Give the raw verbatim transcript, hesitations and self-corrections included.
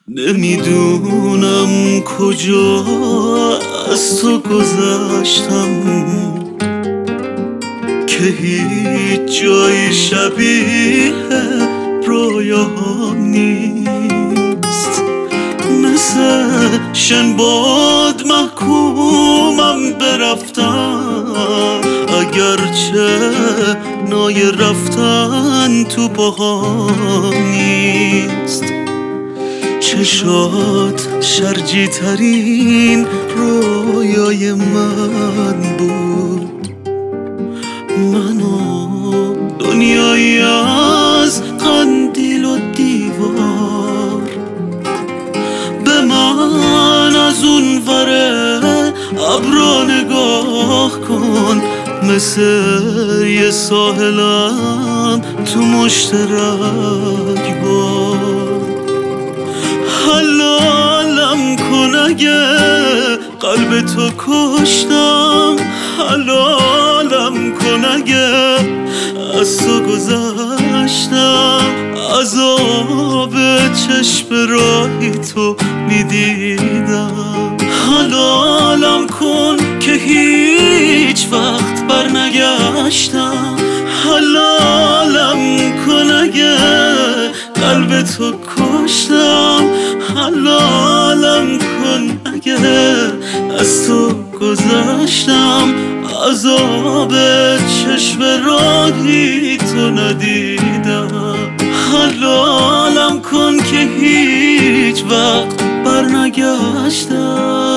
نمیدونم کجا از تو گذشتم که هیچ جای شبیه رویاها نیست. مثل شنباد محکومم برفتن، اگرچه نای رفتن تو پاهام نیست. چشات شرجی ترین رویای من بود، منو دنیایی از قندیل و دیوار. به من از اون وره ابرا نگاه کن، مثل یه ساحلم تو مشترک بار. حلالم کن اگه قلب تو کشتم، حلالم کن اگه از تو گذشتم. عذاب چشم راهی تو میدیدم. حلالم کن که هیچ وقت بر نگشتم، حلالم کن اگه قلب تو کشتم. حلالم کن اگه از تو گذشتم. عذاب چشم راهی تو ندیدم. حلالم کن که هیچ وقت بر نگشتم.